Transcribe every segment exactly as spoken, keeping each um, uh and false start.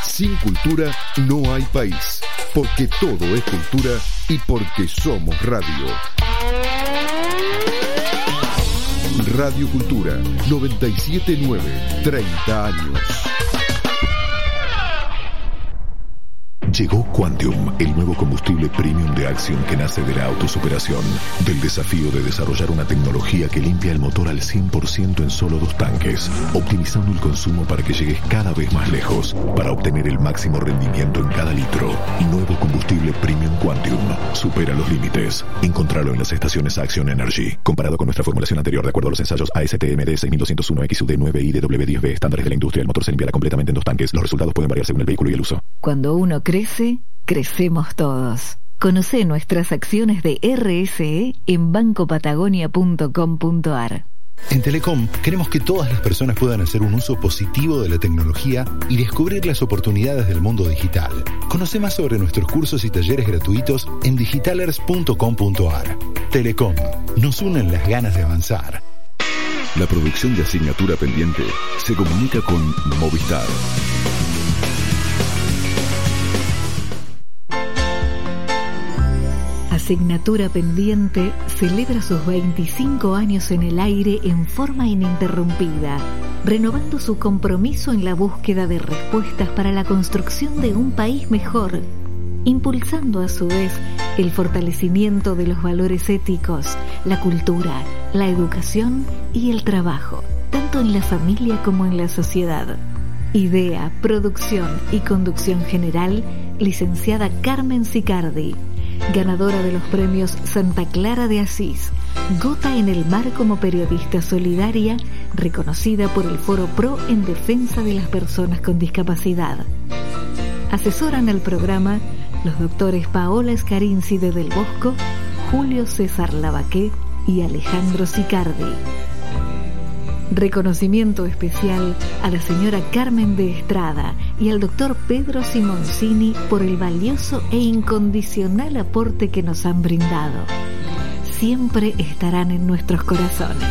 Sin cultura no hay país, porque todo es cultura y porque somos radio. Radio Cultura, noventa y siete punto nueve, treinta años. Llegó Quantium, el nuevo combustible premium de Axion que nace de la autosuperación, del desafío de desarrollar una tecnología que limpia el motor al cien por ciento en solo dos tanques, optimizando el consumo para que llegues cada vez más lejos, para obtener el máximo rendimiento en cada litro. Nuevo combustible premium Quantium, supera los límites. Encontralo en las estaciones Axion Energy. Comparado con nuestra formulación anterior, de acuerdo a los ensayos A S T M D seis mil doscientos uno X U D nueve I D W diez B, estándares de la industria, el motor se limpiará completamente en dos tanques. Los resultados pueden variar según el vehículo y el uso. Cuando uno crece, crecemos todos. Conoce nuestras acciones de R S E en banco patagonia punto com punto a r. En Telecom queremos que todas las personas puedan hacer un uso positivo de la tecnología y descubrir las oportunidades del mundo digital. Conoce más sobre nuestros cursos y talleres gratuitos en digitalers punto com punto a r. Telecom, nos unen las ganas de avanzar. La producción de Asignatura Pendiente se comunica con Movistar. Asignatura Pendiente celebra sus veinticinco años en el aire en forma ininterrumpida, renovando su compromiso en la búsqueda de respuestas para la construcción de un país mejor, impulsando a su vez el fortalecimiento de los valores éticos, la cultura, la educación y el trabajo, tanto en la familia como en la sociedad. Idea, producción y conducción general, licenciada Carmen Sicardi, ganadora de los premios Santa Clara de Asís, Gota en el Mar como periodista solidaria, reconocida por el Foro Pro en defensa de las personas con discapacidad. Asesoran el programa los doctores Paola Scarinci de Del Bosco, Julio César Lavaqué y Alejandro Sicardi. Reconocimiento especial a la señora Carmen de Estrada y al doctor Pedro Simoncini por el valioso e incondicional aporte que nos han brindado. Siempre estarán en nuestros corazones.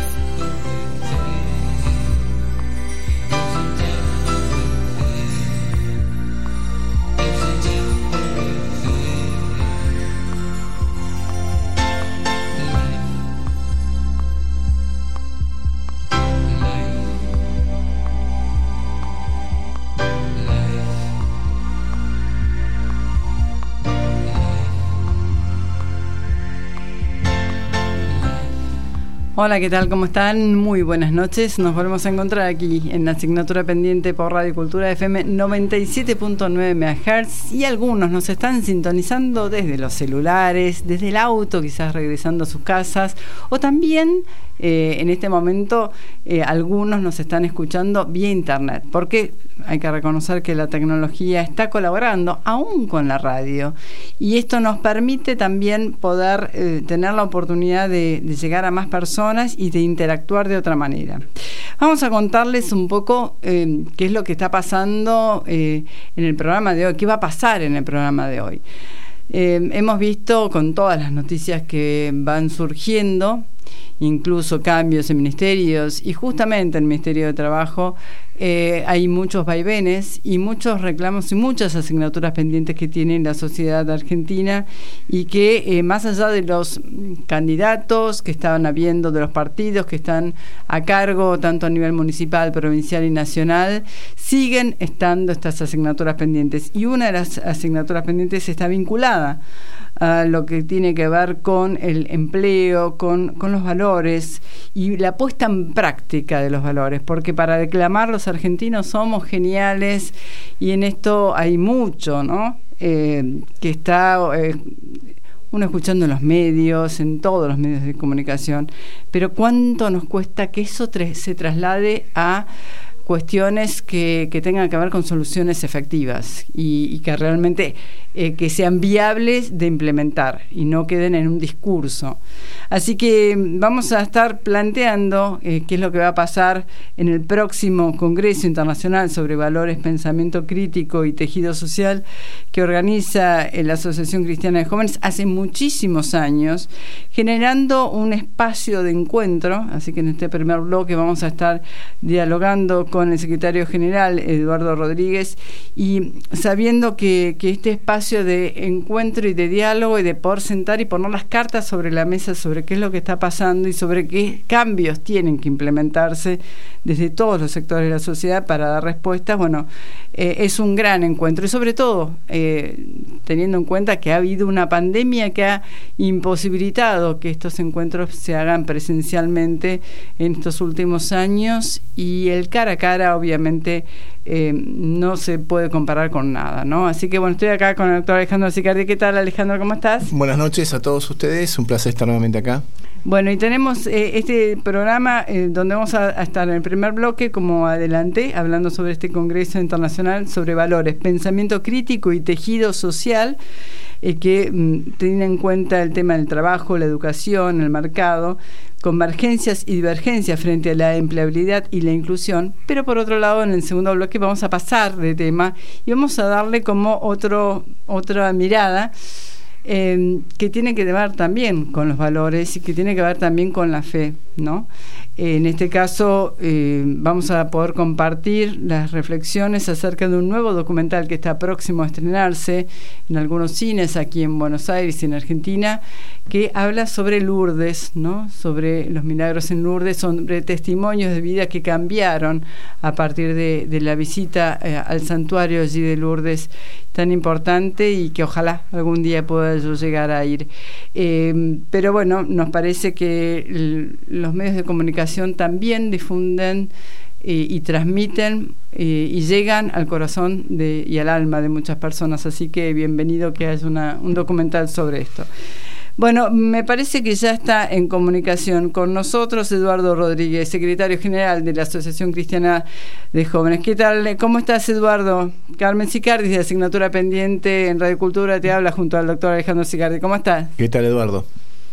Hola, ¿qué tal? ¿Cómo están? Muy buenas noches. Nos volvemos a encontrar aquí en la Asignatura Pendiente por Radio Cultura F M noventa y siete punto nueve megahertz, y algunos nos están sintonizando desde los celulares, desde el auto, quizás regresando a sus casas, o también eh, en este momento eh, algunos nos están escuchando vía internet, porque hay que reconocer que la tecnología está colaborando aún con la radio, y esto nos permite también poder eh, tener la oportunidad de, de llegar a más personas y de interactuar de otra manera. Vamos a contarles un poco eh, qué es lo que está pasando eh, en el programa de hoy, qué va a pasar en el programa de hoy. Eh, hemos visto con todas las noticias que van surgiendo, incluso cambios en ministerios, y justamente en el Ministerio de Trabajo eh, hay muchos vaivenes y muchos reclamos y muchas asignaturas pendientes que tiene la sociedad argentina, y que eh, más allá de los candidatos que estaban habiendo, de los partidos que están a cargo tanto a nivel municipal, provincial y nacional, siguen estando estas asignaturas pendientes, y una de las asignaturas pendientes está vinculada a lo que tiene que ver con el empleo, con, con los valores y la puesta en práctica de los valores, porque para declamar los argentinos somos geniales, y en esto hay mucho, ¿no? Eh, que está eh, uno escuchando en los medios, en todos los medios de comunicación, pero cuánto nos cuesta que eso tra- se traslade a cuestiones que, que tengan que ver con soluciones efectivas y, y que realmente eh, que sean viables de implementar y no queden en un discurso. Así que vamos a estar planteando eh, qué es lo que va a pasar en el próximo Congreso Internacional sobre Valores, Pensamiento Crítico y Tejido Social, que organiza eh, la Asociación Cristiana de Jóvenes hace muchísimos años, generando un espacio de encuentro. Así que en este primer bloque vamos a estar dialogando con con el secretario general, Eduardo Rodríguez, y sabiendo que, que este espacio de encuentro y de diálogo y de poder sentar y poner las cartas sobre la mesa sobre qué es lo que está pasando y sobre qué cambios tienen que implementarse desde todos los sectores de la sociedad para dar respuestas, bueno, eh, es un gran encuentro. Y sobre todo, eh, teniendo en cuenta que ha habido una pandemia que ha imposibilitado que estos encuentros se hagan presencialmente en estos últimos años, y el cara a cara obviamente eh, no se puede comparar con nada, ¿no? Así que bueno, estoy acá con el doctor Alejandro Sicardi. ¿Qué tal, Alejandro? ¿Cómo estás? Buenas noches a todos ustedes, un placer estar nuevamente acá. Bueno, y tenemos eh, este programa eh, donde vamos a, a estar en el primer bloque, como adelanté, hablando sobre este Congreso Internacional sobre Valores, Pensamiento Crítico y Tejido Social, eh, que mm, tiene en cuenta el tema del trabajo, la educación, el mercado, convergencias y divergencias frente a la empleabilidad y la inclusión. Pero por otro lado, en el segundo bloque vamos a pasar de tema y vamos a darle como otro otra mirada Eh, que tiene que ver también con los valores y que tiene que ver también con la fe, ¿no? Eh, en este caso eh, vamos a poder compartir las reflexiones acerca de un nuevo documental que está próximo a estrenarse en algunos cines aquí en Buenos Aires y en Argentina, que habla sobre Lourdes, ¿no? Sobre los milagros en Lourdes, sobre testimonios de vida que cambiaron a partir de, de la visita eh, al santuario allí de Lourdes, tan importante, y que ojalá algún día pueda yo llegar a ir. Eh, pero bueno, nos parece que el, los medios de comunicación también difunden eh, y transmiten eh, y llegan al corazón de, y al alma de muchas personas, así que bienvenido que haya una, un documental sobre esto. Bueno, me parece que ya está en comunicación con nosotros Eduardo Rodríguez, secretario general de la Asociación Cristiana de Jóvenes. ¿Qué tal? ¿Cómo estás, Eduardo? Carmen Sicardi, de Asignatura Pendiente en Radio Cultura, te habla junto al doctor Alejandro Sicardi. ¿Cómo estás? ¿Qué tal, Eduardo?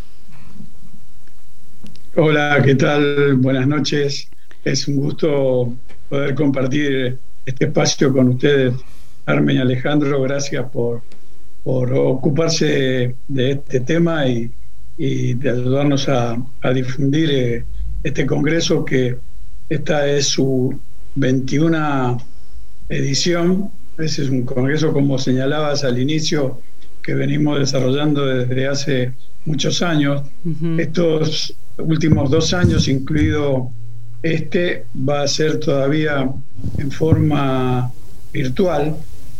Hola, ¿qué tal? Buenas noches. Es un gusto poder compartir este espacio con ustedes, Carmen y Alejandro. Gracias por... por ocuparse de este tema y, y de ayudarnos a, a difundir eh, este congreso, que esta es su veintiuna edición. Ese es un congreso, como señalabas al inicio, que venimos desarrollando desde hace muchos años. Uh-huh. Estos últimos dos años, incluido este, va a ser todavía en forma virtual,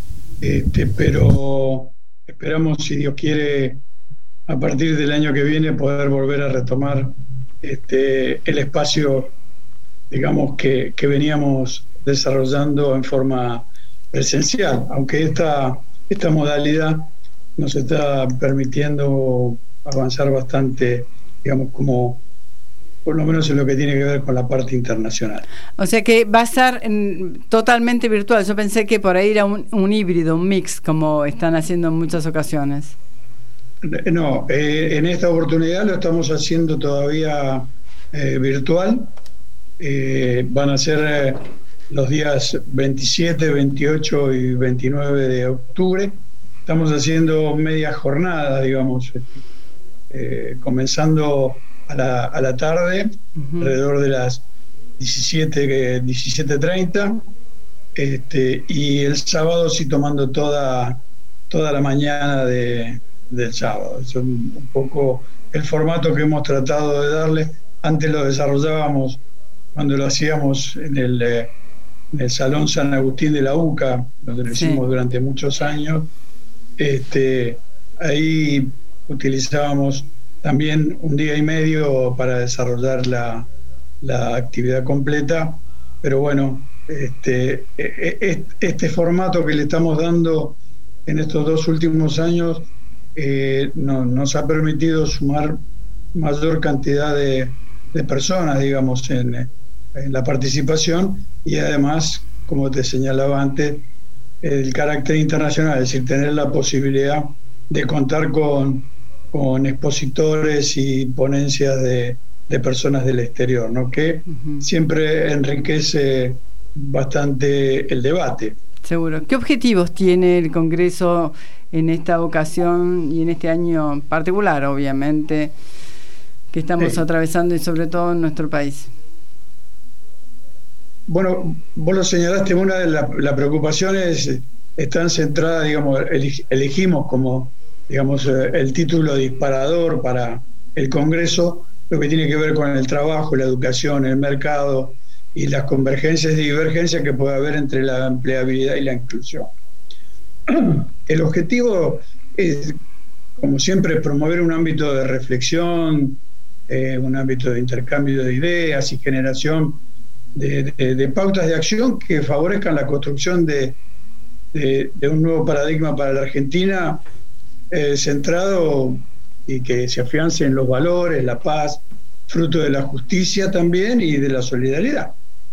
este, pero esperamos, si Dios quiere, a partir del año que viene poder volver a retomar este, el espacio, digamos, que, que veníamos desarrollando en forma presencial, aunque esta, esta modalidad nos está permitiendo avanzar bastante, digamos, como por lo menos en lo que tiene que ver con la parte internacional. O sea que va a ser en, totalmente virtual. Yo pensé que por ahí era un, un híbrido, un mix, como están haciendo en muchas ocasiones. No, eh, en esta oportunidad lo estamos haciendo todavía eh, virtual. Eh, van a ser eh, los días veintisiete, veintiocho y veintinueve de octubre. Estamos haciendo media jornada, digamos, eh, comenzando a la, a la tarde, uh-huh. alrededor de las diecisiete, diecisiete treinta, este, y el sábado sí tomando toda, toda la mañana de, del sábado. Es un, un poco el formato que hemos tratado de darle. Antes lo desarrollábamos cuando lo hacíamos en el, eh, en el Salón San Agustín de la UCA, donde lo hicimos sí. durante muchos años. Este, ahí utilizábamos también un día y medio para desarrollar la, la actividad completa, pero bueno, este, este formato que le estamos dando en estos dos últimos años eh, no, nos ha permitido sumar mayor cantidad de, de personas, digamos, en, en la participación, y además, como te señalaba antes, el carácter internacional, es decir, tener la posibilidad de contar con con expositores y ponencias de, de personas del exterior, ¿no? Que uh-huh. siempre enriquece bastante el debate. Seguro. ¿Qué objetivos tiene el Congreso en esta ocasión y en este año particular, obviamente, que estamos sí. atravesando, y sobre todo en nuestro país? bueno, vos lo señalaste, una de las la preocupaciones están centradas, digamos, elegimos como, digamos, el título disparador para el Congreso, lo que tiene que ver con el trabajo, la educación, el mercado y las convergencias y divergencias que puede haber entre la empleabilidad y la inclusión. El objetivo es, como siempre, promover un ámbito de reflexión, eh, un ámbito de intercambio de ideas y generación de, de, de pautas de acción que favorezcan la construcción de, de, de un nuevo paradigma para la Argentina, eh, centrado y que se afiance en los valores, la paz, fruto de la justicia también y de la solidaridad.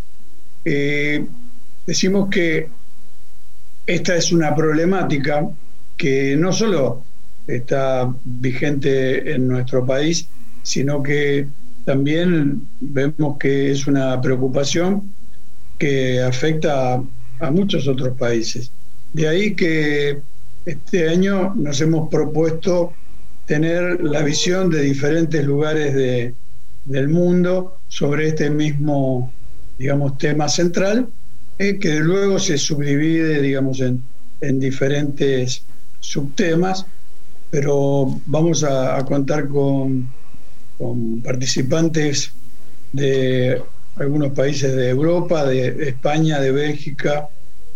Eh, decimos que esta es una problemática que no solo está vigente en nuestro país, sino que también vemos que es una preocupación que afecta a, a muchos otros países. De ahí que este año nos hemos propuesto tener la visión de diferentes lugares de, del mundo sobre este mismo, digamos, tema central, eh, que luego se subdivide, digamos, en, en diferentes subtemas, pero vamos a, a contar con, con participantes de algunos países de Europa, de, de España, de Bélgica,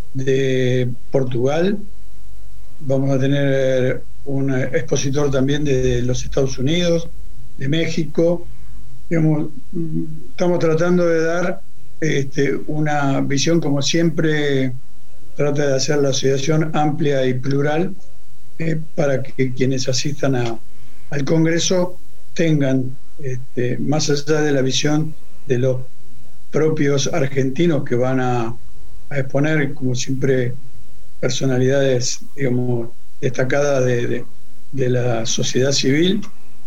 de Portugal. Vamos a tener un expositor también de los Estados Unidos, de México. Digamos, estamos tratando de dar este, una visión, como siempre trata de hacer la asociación, amplia y plural, eh, para que quienes asistan a, al Congreso tengan, este, más allá de la visión de los propios argentinos que van a, a exponer, como siempre, personalidades, digamos, destacadas de, de, de la sociedad civil,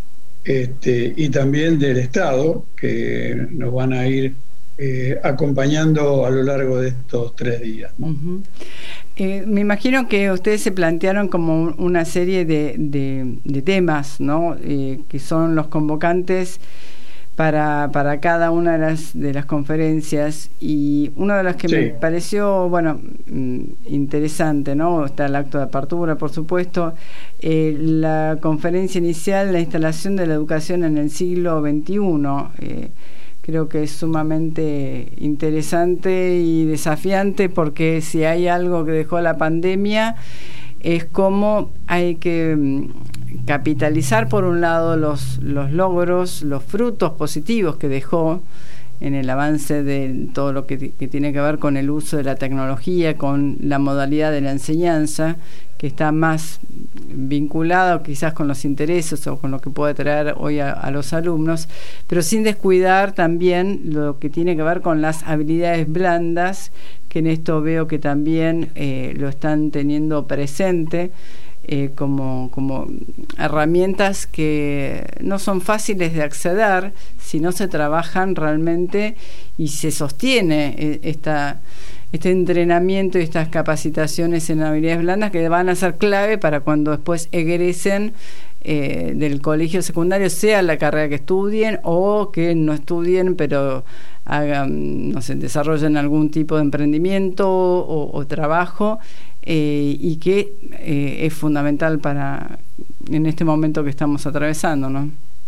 este, y también del Estado, que nos van a ir eh, acompañando a lo largo de estos tres días, ¿no? Uh-huh. Eh, me imagino que ustedes se plantearon como una serie de, de, de temas, ¿no? Eh, que son los convocantes para, para cada una de las, de las conferencias, y uno de los que sí me pareció, bueno, interesante, ¿no? Está el acto de apertura, por supuesto, eh, la conferencia inicial, la instalación de la educación en el siglo veintiuno. Eh, creo que es sumamente interesante y desafiante, porque si hay algo que dejó la pandemia es cómo hay que capitalizar, por un lado, los, los logros, los frutos positivos que dejó en el avance de todo lo que, que tiene que ver con el uso de la tecnología, con la modalidad de la enseñanza, que está más vinculado quizás con los intereses o con lo que puede traer hoy a, a los alumnos, pero sin descuidar también lo que tiene que ver con las habilidades blandas, que en esto veo que también eh, lo están teniendo presente, eh, como, como herramientas que no son fáciles de acceder si no se trabajan realmente y se sostiene eh, esta este entrenamiento y estas capacitaciones en habilidades blandas, que van a ser clave para cuando después egresen eh, del colegio secundario, sea la carrera que estudien o que no estudien, pero hagan, no sé, desarrollen algún tipo de emprendimiento o, o trabajo, eh, y que eh, es fundamental para en este momento que estamos atravesando, ¿no?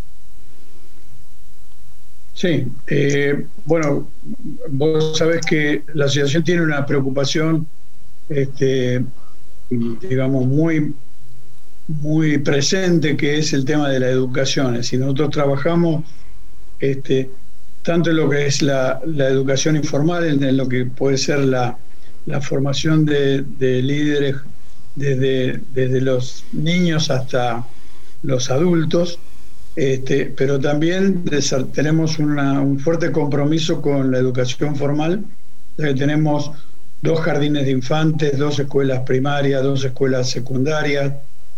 Sí, eh, bueno, vos sabés que la asociación tiene una preocupación, este, digamos, muy, muy presente, que es el tema de la educación. Es decir, nosotros trabajamos este, tanto en lo que es la, la educación informal, en, en lo que puede ser la, la formación de, de líderes desde, desde los niños hasta los adultos. Este, pero también tenemos una, un fuerte compromiso con la educación formal, ya que tenemos dos jardines de infantes, dos escuelas primarias, dos escuelas secundarias,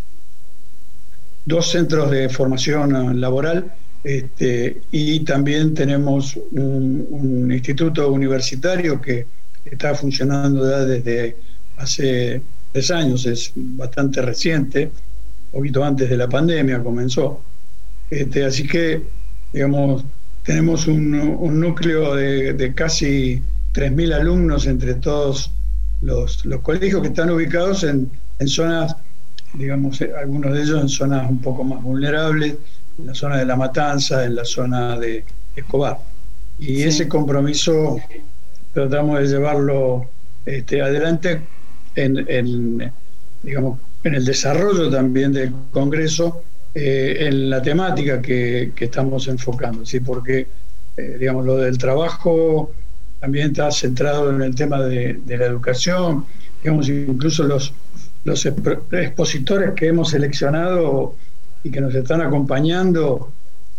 dos centros de formación laboral, este, y también tenemos un, un instituto universitario que está funcionando ya desde hace tres años, es bastante reciente, un poquito antes de la pandemia comenzó. Este, así que, digamos, tenemos un, un núcleo de, de casi tres mil alumnos entre todos los, los colegios que están ubicados en, en zonas, digamos, algunos de ellos en zonas un poco más vulnerables, en la zona de La Matanza, en la zona de Escobar. Y sí. Ese compromiso tratamos de llevarlo este, adelante en, en, digamos, en el desarrollo también del Congreso, eh, en la temática que, que estamos enfocando, ¿sí? Porque eh, digamos, lo del trabajo también está centrado en el tema de, de la educación, digamos, incluso los, los expositores que hemos seleccionado y que nos están acompañando,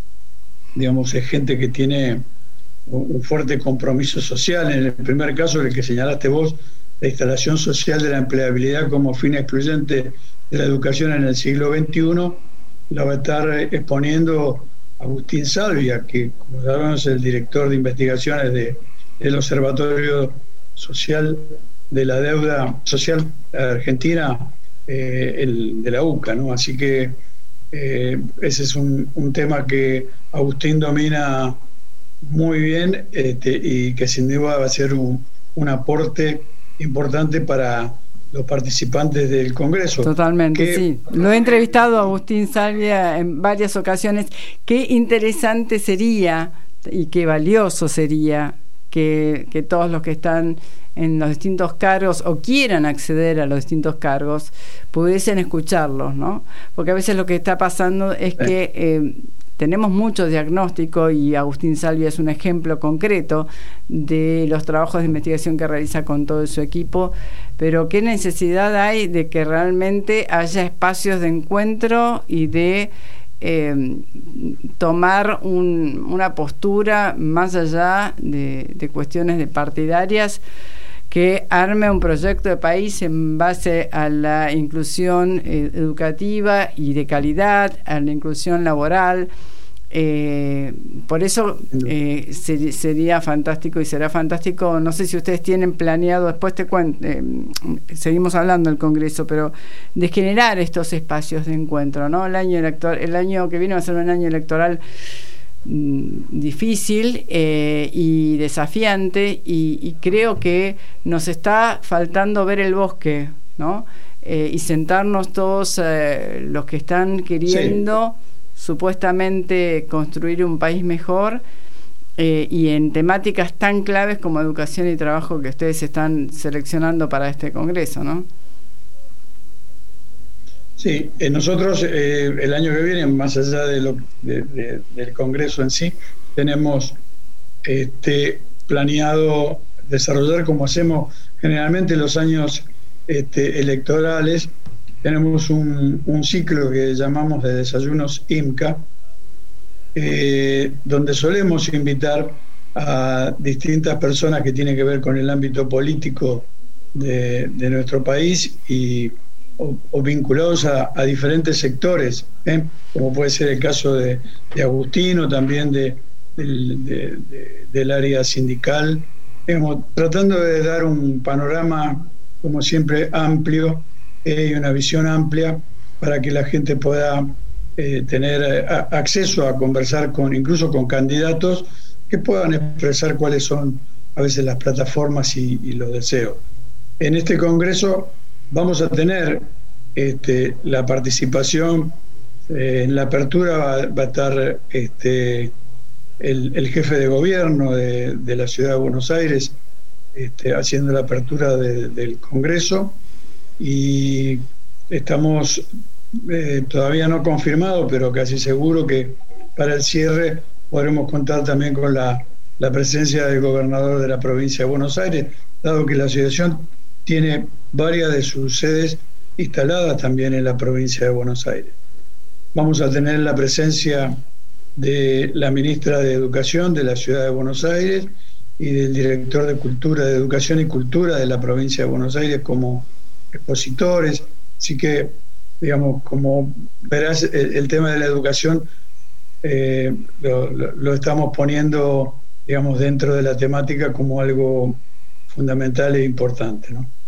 digamos, es gente que tiene un fuerte compromiso social. En el primer caso, el que señalaste vos, la instalación social de la empleabilidad como fin excluyente de la educación en el siglo veintiuno, la va a estar exponiendo Agustín Salvia, que, como sabemos, es el director de investigaciones de, del Observatorio Social de la Deuda Social Argentina, eh, el, de la U C A, ¿no? Así que eh, ese es un, un tema que Agustín domina muy bien, este, y que sin duda va a ser un, un aporte importante para los participantes del Congreso. Totalmente, que, sí. Lo he entrevistado a Agustín Salvia en varias ocasiones. Qué interesante sería y qué valioso sería que, que todos los que están en los distintos cargos o quieran acceder a los distintos cargos pudiesen escucharlos, ¿no? Porque a veces lo que está pasando es que eh, tenemos mucho diagnóstico, y Agustín Salvia es un ejemplo concreto de los trabajos de investigación que realiza con todo su equipo, pero qué necesidad hay de que realmente haya espacios de encuentro y de eh, tomar un, una postura más allá de, de cuestiones de partidarias, que arme un proyecto de país en base a la inclusión eh, educativa y de calidad, a la inclusión laboral. Eh, por eso eh, ser, sería fantástico y será fantástico. No sé si ustedes tienen planeado, después te cuento, eh, seguimos hablando del Congreso, pero de generar estos espacios de encuentro, ¿no? El año electoral, el año que viene va a ser un año electoral difícil eh, y desafiante, y, y creo que nos está faltando ver el bosque, ¿no? Eh, y sentarnos todos eh, los que están queriendo sí. supuestamente construir un país mejor, eh, y en temáticas tan claves como educación y trabajo que ustedes están seleccionando para este Congreso, ¿no? Sí, eh, nosotros eh, el año que viene, más allá de lo, de, de, del Congreso en sí, tenemos este, planeado desarrollar, como hacemos generalmente en los años este, electorales, tenemos un, un ciclo que llamamos de desayunos I M C A, eh, donde solemos invitar a distintas personas que tienen que ver con el ámbito político de, de nuestro país y O, o vinculados a, a diferentes sectores, ¿eh? Como puede ser el caso de, de Agustino, también de, de, de, de, del área sindical, digamos, tratando de dar un panorama, como siempre, amplio eh, y una visión amplia para que la gente pueda eh, tener a, acceso a conversar con, incluso con candidatos que puedan expresar cuáles son a veces las plataformas y, y los deseos. En este Congreso vamos a tener este, la participación, eh, en la apertura va, va a estar este, el, el jefe de gobierno de, de la ciudad de Buenos Aires este, haciendo la apertura de, del Congreso, y estamos eh, todavía no confirmado, pero casi seguro que para el cierre podremos contar también con la, la presencia del gobernador de la provincia de Buenos Aires, dado que la asociación tiene varias de sus sedes instaladas también en la provincia de Buenos Aires. Vamos a tener la presencia de la ministra de Educación de la ciudad de Buenos Aires y del director de Cultura, de Educación y Cultura de la provincia de Buenos Aires como expositores. Así que, digamos, como verás, el, el tema de la educación eh, lo, lo, lo estamos poniendo, digamos, dentro de la temática como algo fundamental e importante, ¿no?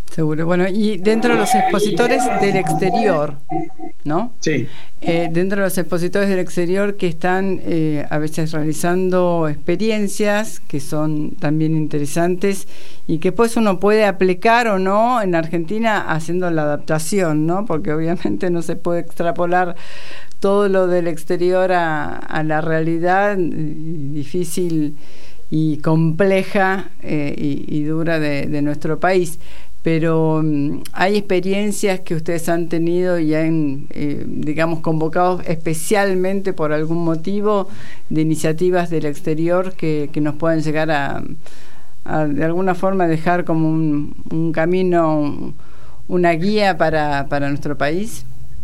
Seguro. Bueno, y dentro de los expositores del exterior, ¿no? Sí. Eh, dentro de los expositores del exterior que están eh, a veces realizando experiencias que son también interesantes y que pues uno puede aplicar o no en Argentina haciendo la adaptación, ¿no? Porque obviamente no se puede extrapolar todo lo del exterior a, a la realidad difícil y compleja eh, y, y dura de, de nuestro país. Pero um, hay experiencias que ustedes han tenido y han, eh, digamos, convocado especialmente por algún motivo de iniciativas del exterior que, que nos pueden llegar a, a, de alguna forma, dejar como un, un camino, una guía para, para nuestro país.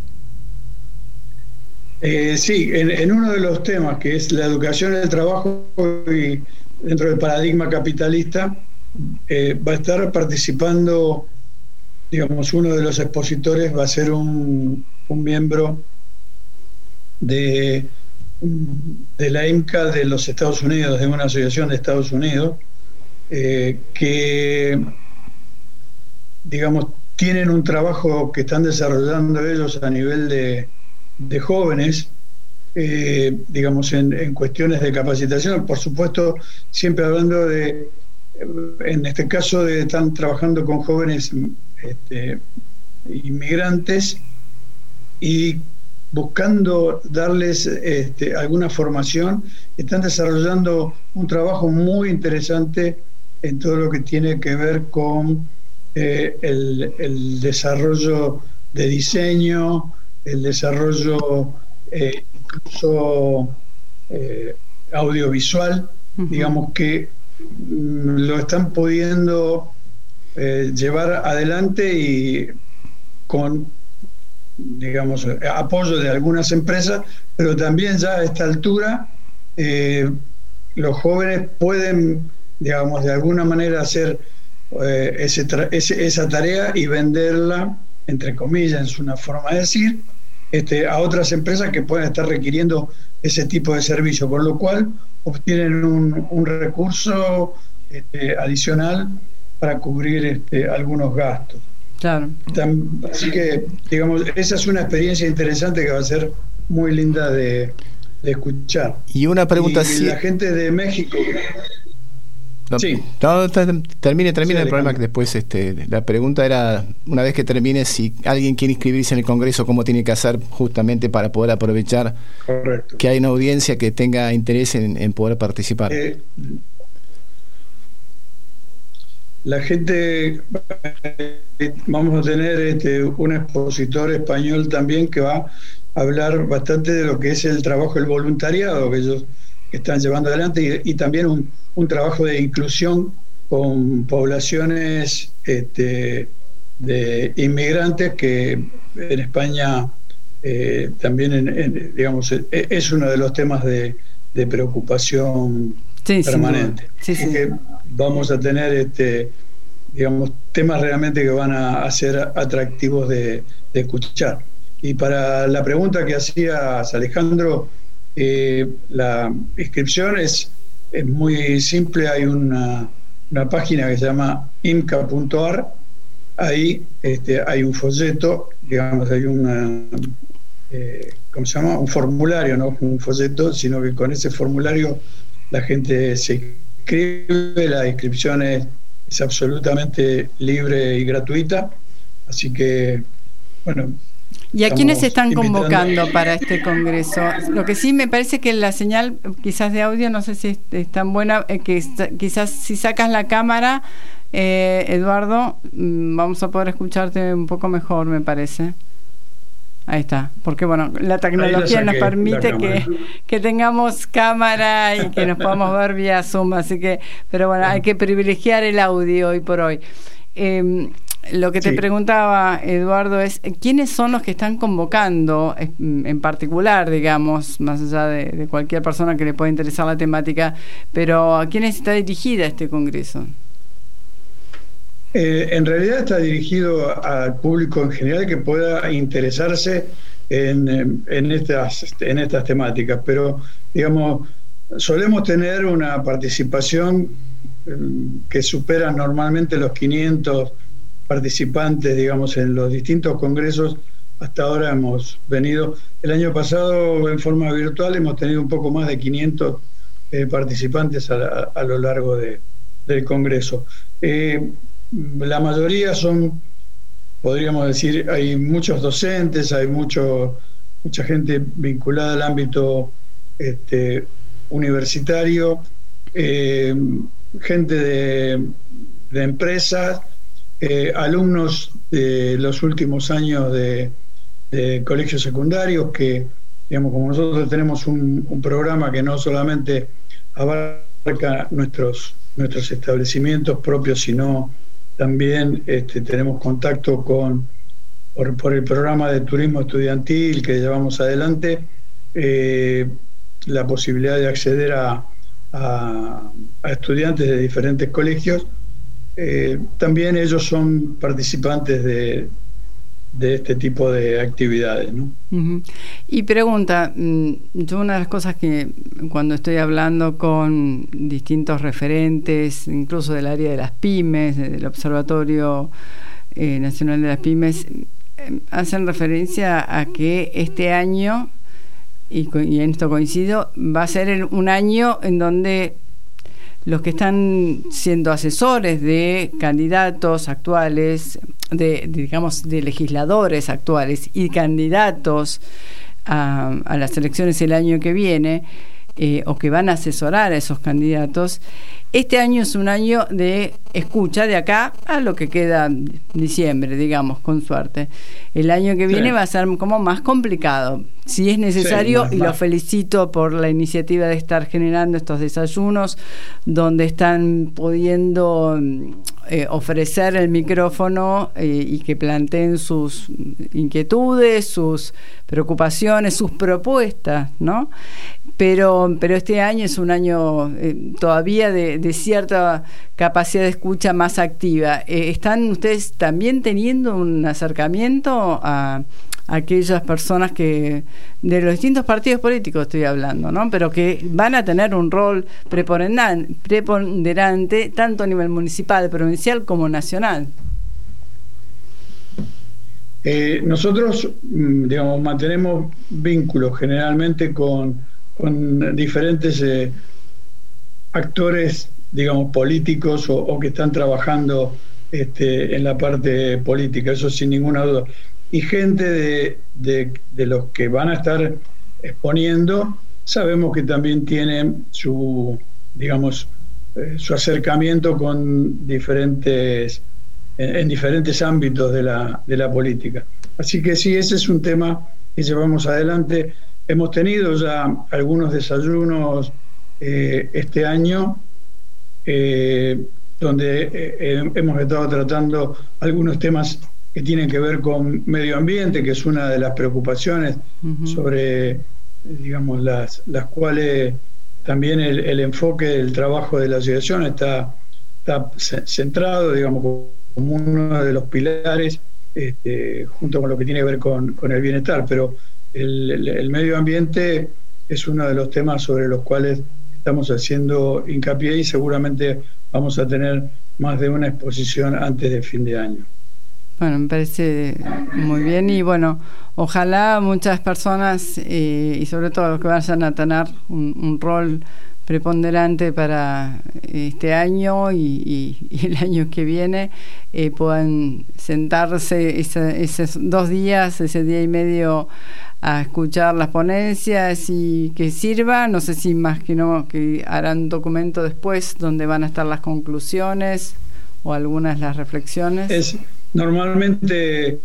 Eh, sí, en, en uno de los temas que es la educación y el trabajo y dentro del paradigma capitalista, Eh, va a estar participando, digamos, uno de los expositores va a ser un, un miembro de, de la I M C A de los Estados Unidos, de una asociación de Estados Unidos, eh, que, digamos, tienen un trabajo que están desarrollando ellos a nivel de, de jóvenes, eh, digamos, en, en cuestiones de capacitación, por supuesto, siempre hablando de, en este caso de, están trabajando con jóvenes este, inmigrantes y buscando darles este, alguna formación. Están desarrollando un trabajo muy interesante en todo lo que tiene que ver con eh, el, el desarrollo de diseño, el desarrollo eh, incluso eh, audiovisual, uh-huh. digamos que lo están pudiendo eh, llevar adelante y con, digamos, apoyo de algunas empresas, pero también ya a esta altura eh, los jóvenes pueden, digamos, de alguna manera hacer eh, ese tra- ese, esa tarea y venderla, entre comillas, es una forma de decir, este, a otras empresas que pueden estar requiriendo ese tipo de servicio, con lo cual obtienen un, un recurso este, adicional para cubrir este, algunos gastos. Claro. Así que, digamos, esa es una experiencia interesante que va a ser muy linda de, de escuchar. Y una pregunta, y, si y la gente de México. No, sí. No, termine, termine sí, el problema que después este, la pregunta era, una vez que termine, si alguien quiere inscribirse en el Congreso, ¿cómo tiene que hacer justamente para poder aprovechar Correcto. que hay una audiencia que tenga interés en, en poder participar? Eh, la gente, vamos a tener este, un expositor español también que va a hablar bastante de lo que es el trabajo, el voluntariado que ellos están llevando adelante y, y también un, un trabajo de inclusión con poblaciones este, de inmigrantes que en España eh, también en, en, digamos es uno de los temas de, de preocupación sí, permanente. Sí, sí. Que vamos a tener este, digamos, temas realmente que van a, a ser atractivos de, de escuchar. Y para la pregunta que hacías, Alejandro, Eh, la inscripción es, es muy simple. Hay una, una página que se llama imca punto ar. Ahí este, hay un folleto, digamos, hay una eh, ¿cómo se llama? Un formulario, no un folleto, sino que con ese formulario la gente se inscribe. La inscripción es, es absolutamente libre y gratuita, así que bueno. ¿Y a quiénes se están convocando para este congreso? Lo que sí me parece que la señal quizás de audio, no sé si es, es tan buena, eh, que está, quizás si sacas la cámara, eh, Eduardo, mmm, vamos a poder escucharte un poco mejor, me parece. Ahí está, porque bueno, la tecnología nos permite que, que tengamos cámara y que nos podamos ver vía Zoom, así que, pero bueno, hay que privilegiar el audio hoy por hoy. Eh, Lo que te sí. preguntaba, Eduardo, es ¿quiénes son los que están convocando en particular, digamos, más allá de, de cualquier persona que le pueda interesar la temática, pero a quiénes está dirigida este congreso? Eh, en realidad está dirigido al público en general que pueda interesarse en, en, estas, en estas temáticas, pero, digamos, solemos tener una participación que supera normalmente los quinientos participantes, digamos, en los distintos congresos. Hasta ahora hemos venido, el año pasado en forma virtual hemos tenido un poco más de quinientos eh, participantes a, a, a lo largo de, del Congreso. Eh, la mayoría son, podríamos decir, hay muchos docentes, hay mucho, mucha gente vinculada al ámbito este, universitario, eh, gente de, de empresas, eh, alumnos de los últimos años de de colegios secundarios, que, digamos, como nosotros tenemos un, un programa que no solamente abarca nuestros, nuestros establecimientos propios, sino también este, tenemos contacto con por, por el programa de turismo estudiantil que llevamos adelante, eh, la posibilidad de acceder a, a, a estudiantes de diferentes colegios. Eh, también ellos son participantes de de este tipo de actividades, ¿no? Uh-huh. Y pregunta, yo una de las cosas que cuando estoy hablando con distintos referentes, incluso del área de las pymes, del Observatorio eh, Nacional de las Pymes, eh, hacen referencia a que este año, y, y en esto coincido, va a ser el, un año en donde los que están siendo asesores de candidatos actuales, de, de digamos, de legisladores actuales y candidatos a, a las elecciones el año que viene, eh, o que van a asesorar a esos candidatos, este año es un año de escucha de acá a lo que queda diciembre, digamos, con suerte. El año que viene sí. va a ser como más complicado. Si es necesario, sí, más, y más. Lo felicito por la iniciativa de estar generando estos desayunos donde están pudiendo eh, ofrecer el micrófono eh, y que planteen sus inquietudes, sus preocupaciones, sus propuestas, ¿no? Pero, pero este año es un año eh, todavía de, de cierta capacidad de escucha más activa. Eh, ¿Están ustedes también teniendo un acercamiento a aquellas personas que de los distintos partidos políticos estoy hablando, ¿no? Pero que van a tener un rol preponderante, preponderante tanto a nivel municipal, provincial como nacional? Eh, nosotros, digamos, mantenemos vínculos generalmente con, con diferentes eh, actores, digamos, políticos o, o que están trabajando este, en la parte política, eso sin ninguna duda. Y gente de, de, de los que van a estar exponiendo, sabemos que también tienen su, digamos, eh, su acercamiento con diferentes, en, en diferentes ámbitos de la, de la política. Así que sí, ese es un tema que llevamos adelante. Hemos tenido ya algunos desayunos eh, este año, eh, donde eh, hemos estado tratando algunos temas que tienen que ver con medio ambiente, que es una de las preocupaciones uh-huh. sobre, digamos, las, las cuales también el, el enfoque del trabajo de la asociación está, está centrado, digamos, como uno de los pilares, este, junto con lo que tiene que ver con, con el bienestar. Pero el, el, el medio ambiente es uno de los temas sobre los cuales estamos haciendo hincapié y seguramente vamos a tener más de una exposición antes de fin de año. Bueno, me parece muy bien y bueno, ojalá muchas personas eh, y sobre todo los que vayan a tener un, un rol preponderante para este año y, y, y el año que viene eh, puedan sentarse ese, esos dos días, ese día y medio a escuchar las ponencias y que sirva. No sé si más que no que harán un documento después donde van a estar las conclusiones o algunas las reflexiones. Es Normalmente,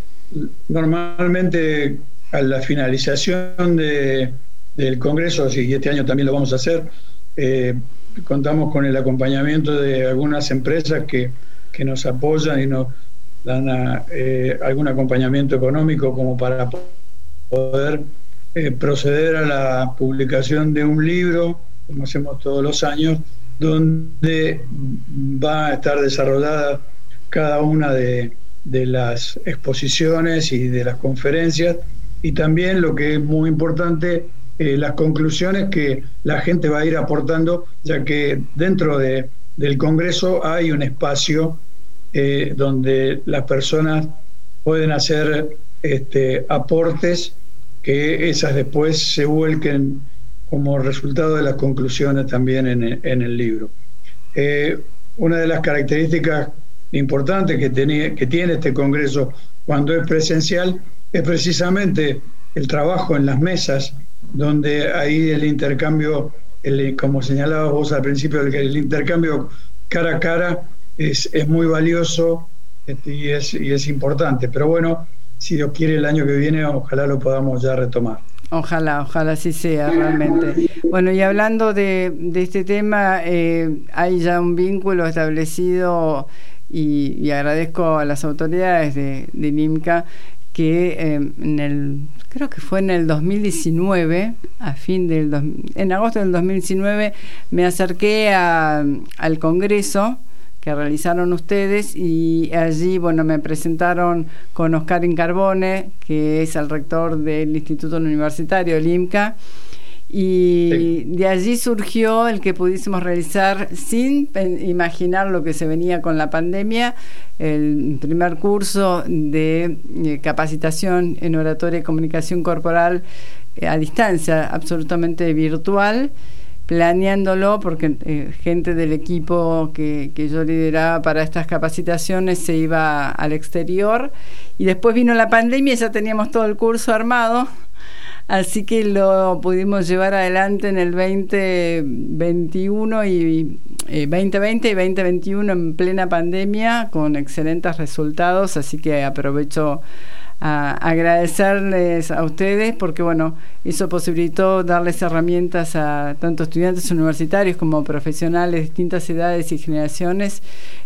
normalmente a la finalización de, del Congreso, y este año también lo vamos a hacer, eh, contamos con el acompañamiento de algunas empresas que, que nos apoyan y nos dan a, eh, algún acompañamiento económico como para poder eh, proceder a la publicación de un libro, como hacemos todos los años, donde va a estar desarrollada cada una de, de las exposiciones y de las conferencias, y también lo que es muy importante, eh, las conclusiones que la gente va a ir aportando, ya que dentro de, del Congreso hay un espacio eh, donde las personas pueden hacer este, aportes que esas después se vuelquen como resultado de las conclusiones también en el, en el libro. Eh, una de las características importantes que, tenía, que tiene este congreso cuando es presencial es precisamente el trabajo en las mesas, donde ahí el intercambio, el, como señalabas vos al principio, el, el intercambio cara a cara es, es muy valioso este, y, es, y es importante. Pero bueno, si Dios quiere, el año que viene ojalá lo podamos ya retomar. Ojalá, ojalá así sea realmente. Bueno, y hablando de, de este tema, eh, hay ya un vínculo establecido y, y agradezco a las autoridades de, de NIMCA que eh, en el, creo que fue en el dos mil diecinueve, a fin del dos, en agosto del dos mil diecinueve, me acerqué a, al Congreso que realizaron ustedes y allí, bueno, me presentaron con Oscar Incarbone, que es el rector del Instituto Universitario, el IMCA, y sí. De allí surgió el que pudiésemos realizar, sin imaginar lo que se venía con la pandemia, el primer curso de capacitación en oratoria y comunicación corporal a distancia, absolutamente virtual, planeándolo porque eh, gente del equipo que, que yo lideraba para estas capacitaciones se iba al exterior y después vino la pandemia y ya teníamos todo el curso armado, así que lo pudimos llevar adelante en el veinte veintiuno y eh, veinte veinte y veinte veintiuno en plena pandemia con excelentes resultados, así que aprovecho a agradecerles a ustedes porque bueno, eso posibilitó darles herramientas a tanto estudiantes universitarios como profesionales de distintas edades y generaciones,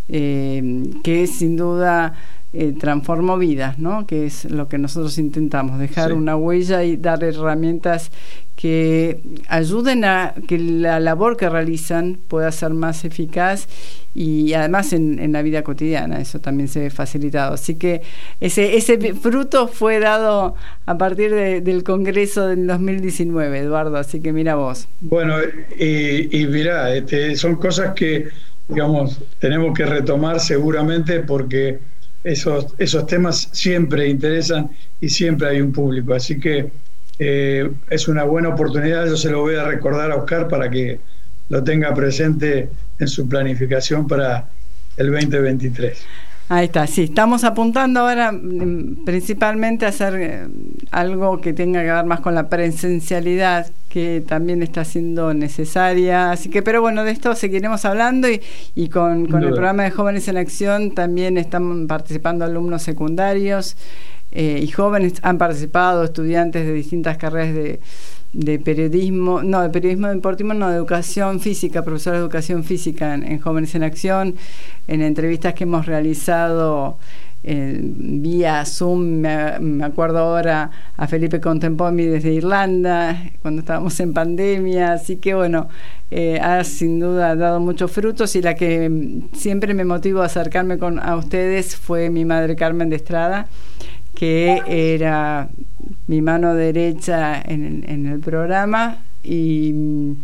eh, que sin duda eh, transformó vidas, ¿no? Que es lo que nosotros intentamos, dejar sí. una huella y dar herramientas que ayuden a que la labor que realizan pueda ser más eficaz y además en, en la vida cotidiana eso también se ve facilitado. Así que ese, ese fruto fue dado a partir de, del Congreso del dos mil diecinueve, Eduardo, así que mira vos. Bueno, y, y mirá, este, son cosas que, digamos, tenemos que retomar seguramente porque esos, esos temas siempre interesan y siempre hay un público, así que Eh, es una buena oportunidad. Yo se lo voy a recordar a Oscar para que lo tenga presente en su planificación para el veinte veintitrés. Ahí está, sí, estamos apuntando ahora principalmente a hacer eh, algo que tenga que ver más con la presencialidad, que también está siendo necesaria, así que, pero bueno, de esto seguiremos hablando y, y con, con el programa de Jóvenes en Acción también están participando alumnos secundarios eh, y jóvenes, han participado estudiantes de distintas carreras de, de periodismo, no, de periodismo deportivo, no, de educación física, profesor de educación física en, en Jóvenes en Acción, en entrevistas que hemos realizado eh, vía Zoom, me, me acuerdo ahora a Felipe Contempomi desde Irlanda, cuando estábamos en pandemia, así que bueno, eh, ha sin duda dado muchos frutos y la que siempre me motivó a acercarme con, a ustedes fue mi madre Carmen de Estrada, que era mi mano derecha en, en el programa y,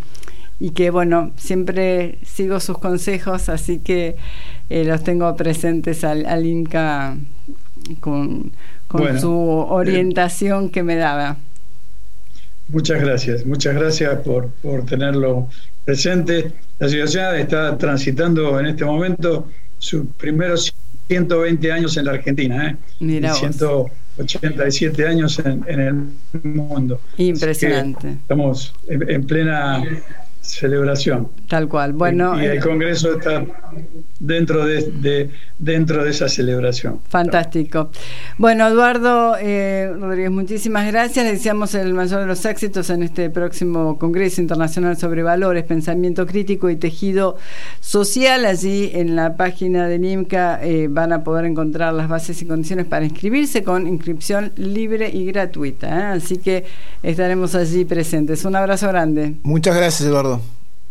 y que bueno, siempre sigo sus consejos, así que eh, los tengo presentes al, al IMCA con, con bueno, su orientación eh, que me daba. Muchas gracias, muchas gracias por, por tenerlo presente. La ciudad está transitando en este momento sus primeros ciento veinte años en la Argentina, ¿eh? Mira y ciento ochenta y siete años en, en el mundo. Impresionante. Estamos en, en plena celebración. Tal cual. Bueno, y, y el Congreso está dentro de, de dentro de esa celebración. Fantástico. Bueno, Eduardo eh, Rodríguez, muchísimas gracias. Le deseamos el mayor de los éxitos en este próximo Congreso Internacional sobre Valores, Pensamiento Crítico y Tejido Social. Allí en la página de NIMCA eh, van a poder encontrar las bases y condiciones para inscribirse con inscripción libre y gratuita, ¿eh? Así que estaremos allí presentes. Un abrazo grande. Muchas gracias, Eduardo.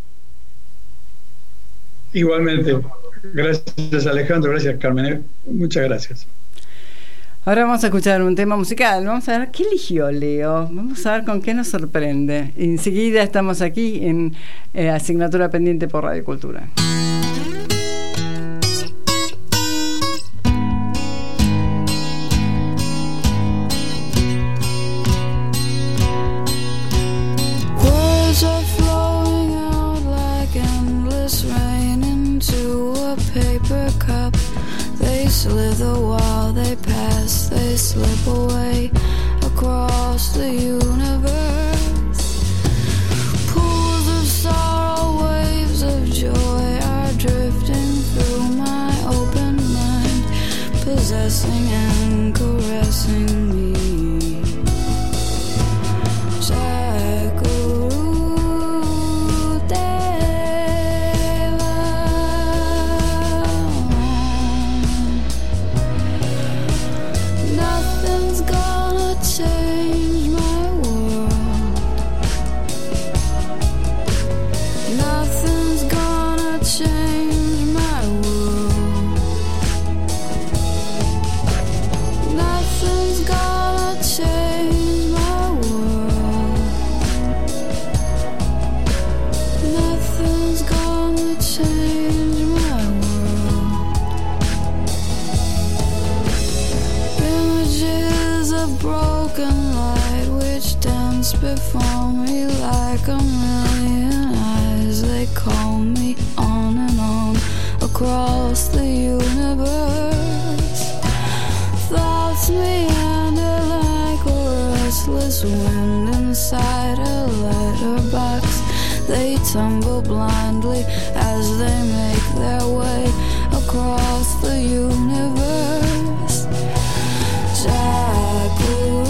Igualmente. Gracias, Alejandro. Gracias, Carmen. Muchas gracias. Ahora vamos a escuchar un tema musical. Vamos a ver qué eligió Leo. Vamos a ver con qué nos sorprende. Enseguida estamos aquí en eh, Asignatura Pendiente por Radio Cultura. slip away across the universe. Pools of sorrow, waves of joy are drifting through my open mind, possessing and caressing me. Before me like a million eyes, they call me on and on across the universe. Thoughts meander like a restless wind inside a letterbox. They tumble blindly as they make their way across the universe. Jack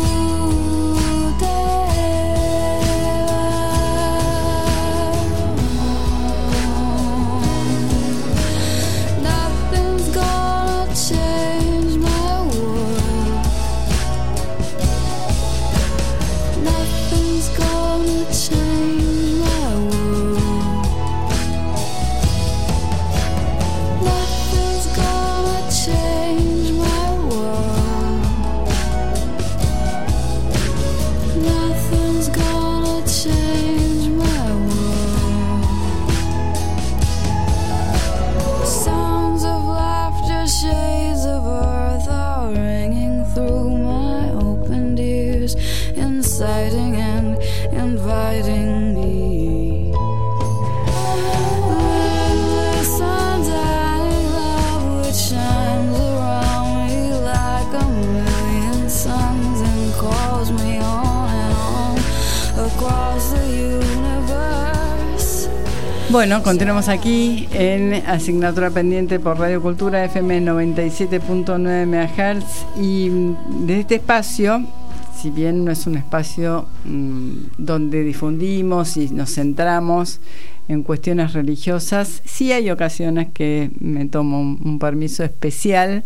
Bueno, continuamos aquí en Asignatura Pendiente por Radio Cultura F M noventa y siete punto nueve megahertz, y de este espacio, si bien no es un espacio mmm, donde difundimos y nos centramos en cuestiones religiosas, sí hay ocasiones que me tomo un, un permiso especial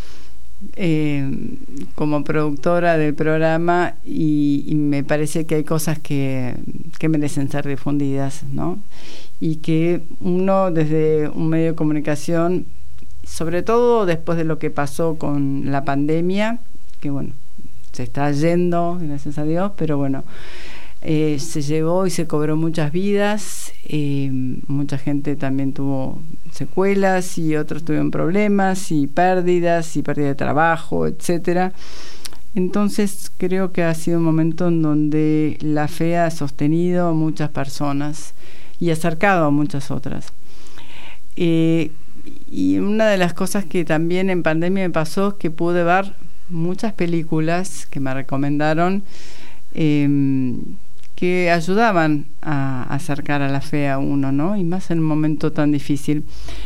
eh, como productora del programa, y, y me parece que hay cosas que, que merecen ser difundidas, ¿no? Y que uno desde un medio de comunicación, sobre todo después de lo que pasó con la pandemia, que bueno, se está yendo, gracias a Dios, pero bueno, eh, se llevó y se cobró muchas vidas, eh, mucha gente también tuvo secuelas y otros tuvieron problemas y pérdidas y pérdida de trabajo, etcétera. Entonces creo que ha sido un momento en donde la fe ha sostenido a muchas personas y acercado a muchas otras. Eh, y una de las cosas que también en pandemia me pasó es que pude ver muchas películas que me recomendaron eh, que ayudaban a acercar a la fe a uno, ¿no? Y más en un momento tan difícil.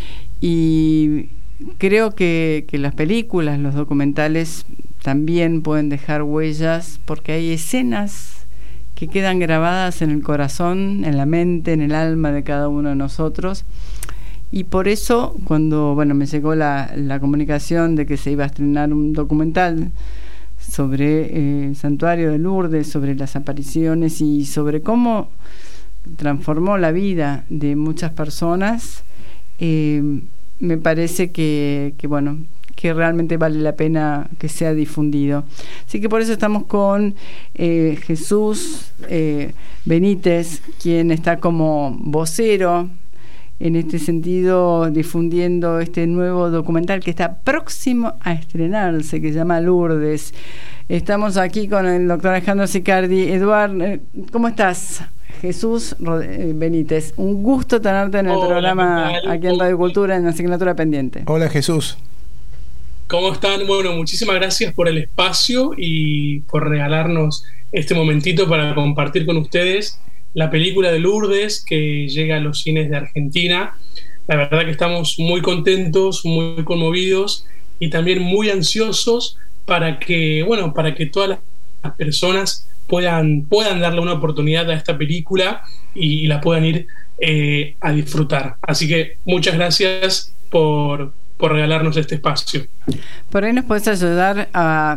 Y creo que, que las películas, los documentales también pueden dejar huellas, porque hay escenas que quedan grabadas en el corazón, en la mente, en el alma de cada uno de nosotros. Y por eso, cuando bueno me llegó la, la comunicación de que se iba a estrenar un documental sobre eh, el santuario de Lourdes, sobre las apariciones y sobre cómo transformó la vida de muchas personas, eh, me parece que, que bueno que realmente vale la pena que sea difundido. Así que por eso estamos con eh, Jesús eh, Benítez, quien está como vocero en este sentido, difundiendo este nuevo documental que está próximo a estrenarse, que se llama Lourdes. Estamos aquí con el doctor Alejandro Sicardi. Eduardo, ¿cómo estás? Jesús Benítez, un gusto tenerte en el Hola, programa aquí en Radio Cultura, en Asignatura Pendiente. Hola, Jesús. ¿Cómo están? Bueno, muchísimas gracias por el espacio y por regalarnos este momentito para compartir con ustedes la película de Lourdes que llega a los cines de Argentina. La verdad que estamos muy contentos, muy conmovidos y también muy ansiosos para que, bueno, para que todas las personas puedan, puedan darle una oportunidad a esta película y, y la puedan ir eh, a disfrutar. Así que muchas gracias por, por regalarnos este espacio. Por ahí nos puedes ayudar a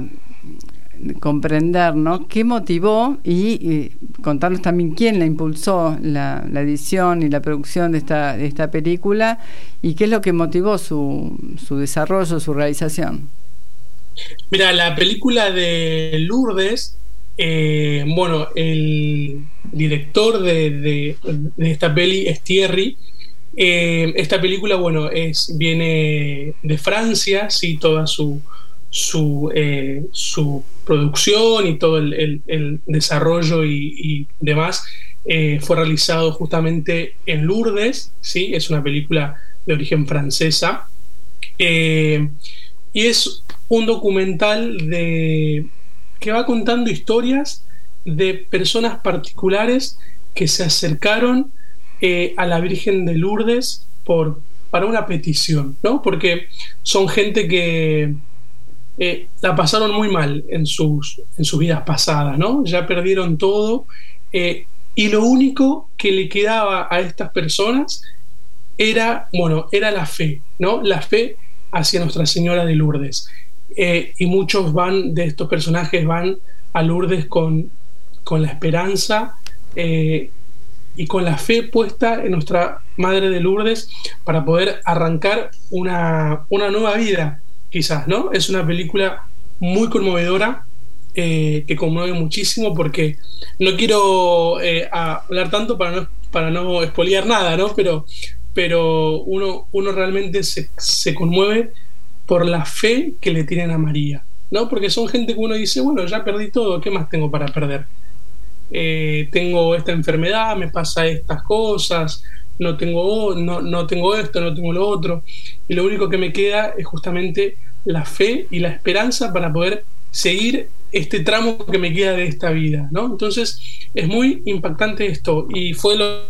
comprender, ¿no?, qué motivó y, y contarnos también quién la impulsó, la, la edición y la producción de esta, de esta película, y qué es lo que motivó su, su desarrollo, su realización. Mira, la película de Lourdes, eh, bueno, el director de, de, de esta peli es Thierry. Eh, esta película, bueno, es viene de Francia, sí, toda su su, eh, su producción y todo el, el, el desarrollo y, y demás eh, fue realizado justamente en Lourdes, sí, es una película de origen francesa, eh, y es un documental de que va contando historias de personas particulares que se acercaron eh, a la Virgen de Lourdes por, para una petición, ¿no? Porque son gente que eh, la pasaron muy mal en sus, en sus vidas pasadas, ¿no? Ya perdieron todo eh, y lo único que le quedaba a estas personas era, bueno, era la fe, ¿no? La fe hacia Nuestra Señora de Lourdes. Eh, y muchos van de estos personajes van a Lourdes con, con la esperanza eh, y con la fe puesta en Nuestra Madre de Lourdes para poder arrancar una, una nueva vida, quizás, ¿no? Es una película muy conmovedora, eh, que conmueve muchísimo, porque no quiero eh, hablar tanto para no, para no spoilear nada, ¿no? Pero, pero uno, uno realmente se, se conmueve por la fe que le tienen a María, ¿no? Porque son gente que uno dice, bueno, ya perdí todo, ¿qué más tengo para perder? Eh, tengo esta enfermedad, me pasa estas cosas, no tengo, no, no tengo esto, no tengo lo otro, y lo único que me queda es justamente la fe y la esperanza para poder seguir este tramo que me queda de esta vida, ¿no? Entonces es muy impactante esto, y fue lo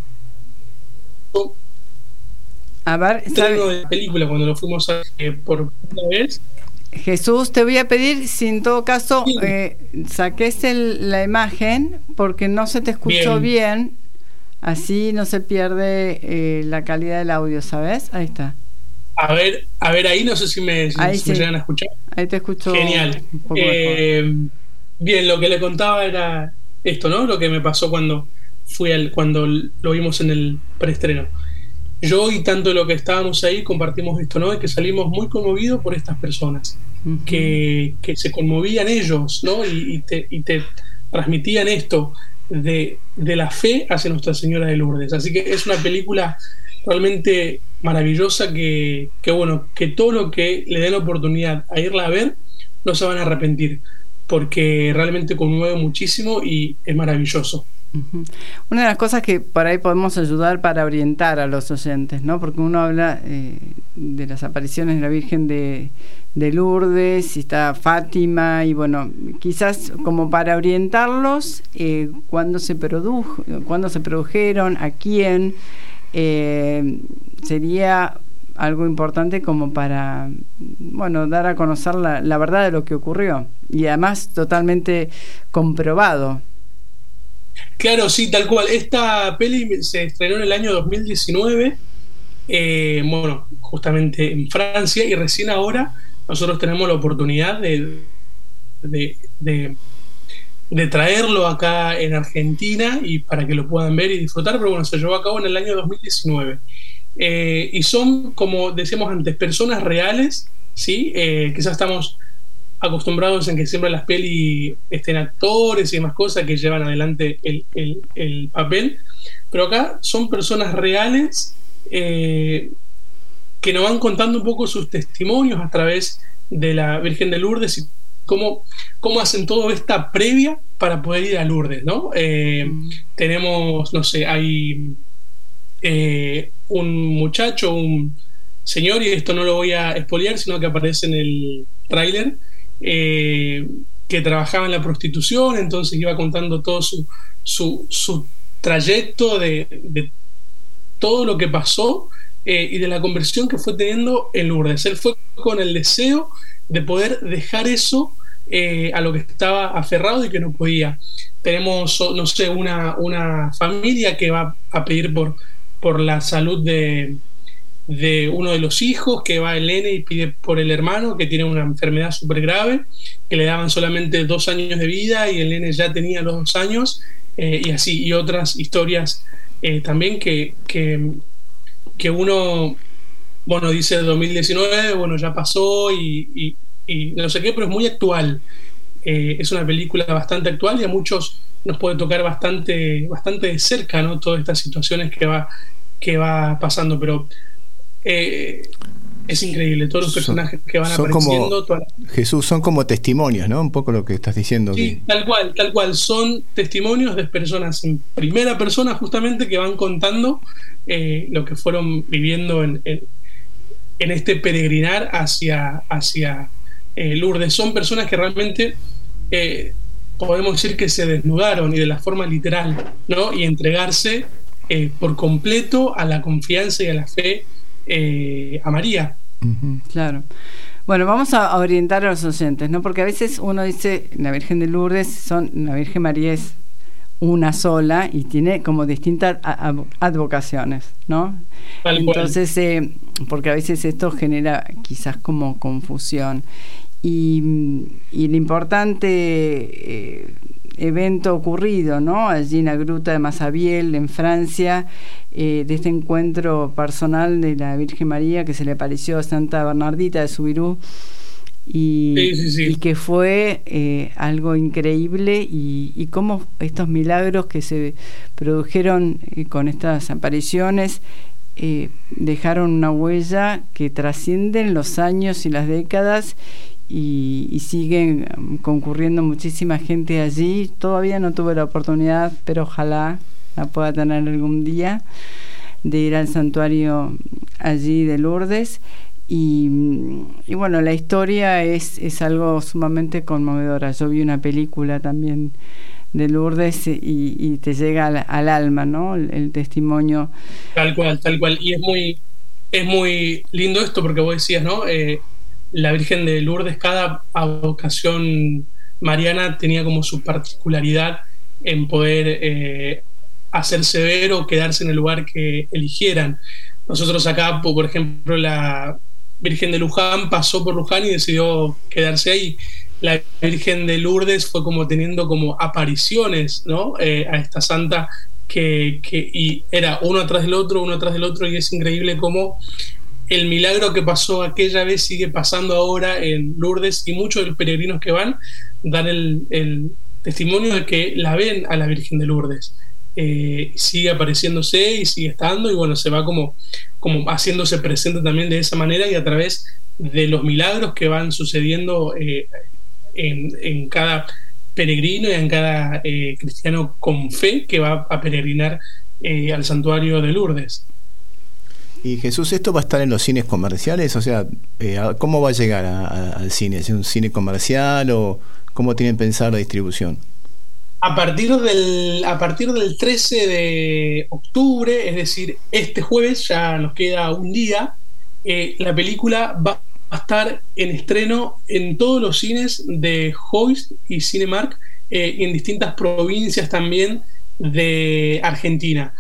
A ver, estreno de la película cuando lo fuimos a eh, por primera vez. Jesús, te voy a pedir, si en todo caso Sí. eh, saques el, la imagen, porque no se te escuchó bien, Bien. así no se pierde eh, la calidad del audio, ¿sabes? Ahí está. A ver, a ver ahí, no sé si me, si Ahí me sí. llegan a escuchar. Ahí te escucho. Genial. Un poco Eh, bien, lo que le contaba era esto, ¿no? Lo que me pasó cuando fui al, cuando lo vimos en el preestreno. Yo y tanto lo que estábamos ahí compartimos esto, ¿no? De que salimos muy conmovidos por estas personas, uh-huh. que, que se conmovían ellos, ¿no? Y, y, te, y te transmitían esto de, de la fe hacia Nuestra Señora de Lourdes. Así que es una película realmente maravillosa que, que bueno, que todo lo que le den la oportunidad a irla a ver no se van a arrepentir, porque realmente conmueve muchísimo y es maravilloso. Uh-huh. Una de las cosas que por ahí podemos ayudar para orientar a los oyentes, ¿no? Porque uno habla eh, de las apariciones de la Virgen de, de Lourdes, y está Fátima, y bueno, quizás como para orientarlos, eh, cuándo se produjo, cuándo se produjeron, a quién, eh, sería algo importante como para, bueno, dar a conocer la, la verdad de lo que ocurrió, y además totalmente comprobado. Claro, sí, tal cual. Esta peli se estrenó en el año dos mil diecinueve, eh, bueno, justamente en Francia, y recién ahora nosotros tenemos la oportunidad de, de, de, de traerlo acá en Argentina y para que lo puedan ver y disfrutar, pero bueno, se llevó a cabo en el año dos mil diecinueve. Eh, y son, como decíamos antes, personas reales, ¿sí? Eh, quizás estamos acostumbrados en que siempre las pelis estén actores y demás cosas que llevan adelante el, el, el papel, pero acá son personas reales eh, que nos van contando un poco sus testimonios a través de la Virgen de Lourdes y cómo, cómo hacen toda esta previa para poder ir a Lourdes, ¿no? Eh, mm. Tenemos, no sé, hay eh, un muchacho, un señor, y esto no lo voy a spoilear, sino que aparece en el tráiler, eh, que trabajaba en la prostitución, entonces iba contando todo su, su, su trayecto de, de todo lo que pasó, eh, y de la conversión que fue teniendo en Lourdes. Él fue con el deseo de poder dejar eso eh, a lo que estaba aferrado y que no podía. Tenemos, no sé, una, una familia que va a pedir por, por la salud de, de uno de los hijos, que va el nene y pide por el hermano, que tiene una enfermedad súper grave, que le daban solamente dos años de vida y el nene ya tenía los dos años, eh, y así, y otras historias eh, también que, que, que uno, bueno, dice dos mil diecinueve, bueno, ya pasó y, y, y no sé qué, pero es muy actual. Eh, es una película bastante actual y a muchos nos puede tocar bastante, bastante de cerca, ¿no? Todas estas situaciones que va, que va pasando, pero eh, es increíble, todos los personajes son, que van apareciendo. Como, toda la... Jesús, son como testimonios, ¿no? Un poco lo que estás diciendo. Sí, que... tal cual, tal cual. Son testimonios de personas en primera persona, justamente, que van contando eh, lo que fueron viviendo en, en, en este peregrinar hacia, hacia eh, Lourdes. Son personas que realmente eh, podemos decir que se desnudaron, y de la forma literal, ¿no? Y entregarse eh, por completo a la confianza y a la fe eh, a María. Uh-huh. Claro. Bueno, vamos a orientar a los oyentes, ¿no? Porque a veces uno dice, la Virgen de Lourdes, son, la Virgen María es una sola y tiene como distintas advocaciones, ¿no? Tal Entonces, eh, porque a veces esto genera quizás como confusión. Y, y el importante eh, evento ocurrido, ¿no? Allí en la gruta de Massabielle, en Francia, eh, de este encuentro personal de la Virgen María que se le apareció a Santa Bernardita de Soubirous, y, sí, sí, sí. y que fue eh, algo increíble, y, y cómo estos milagros que se produjeron eh, con estas apariciones eh, dejaron una huella que trascienden los años y las décadas. Y, y siguen concurriendo muchísima gente allí. Todavía no tuve la oportunidad, pero ojalá la pueda tener algún día, de ir al santuario allí de Lourdes. Y, y bueno, la historia es, es algo sumamente conmovedora. Yo vi una película también de Lourdes y, y te llega al, al alma, ¿no? El, el testimonio. Tal cual, tal cual. Y es muy, es muy lindo esto, porque vos decías, ¿no? Eh, la Virgen de Lourdes, cada advocación mariana tenía como su particularidad en poder eh, hacerse ver o quedarse en el lugar que eligieran. Nosotros acá, por ejemplo, la Virgen de Luján pasó por Luján y decidió quedarse ahí. La Virgen de Lourdes fue como teniendo como apariciones, ¿no? Eh, a esta santa que, que y era uno atrás del otro, uno atrás del otro, y es increíble cómo el milagro que pasó aquella vez sigue pasando ahora en Lourdes, y muchos de los peregrinos que van dan el, el testimonio de que la ven a la Virgen de Lourdes. Eh, sigue apareciéndose y sigue estando, y bueno, se va como, como haciéndose presente también de esa manera, y a través de los milagros que van sucediendo eh, en, en cada peregrino y en cada eh, cristiano con fe que va a peregrinar eh, al santuario de Lourdes. Y Jesús, ¿esto va a estar en los cines comerciales? O sea, eh, ¿cómo va a llegar a, a, al cine? ¿Es un cine comercial o cómo tienen pensado la distribución? A partir del, a partir del trece de octubre, es decir, este jueves, ya nos queda un día, eh, la película va a estar en estreno en todos los cines de Hoist y Cinemark, eh, y en distintas provincias también de Argentina.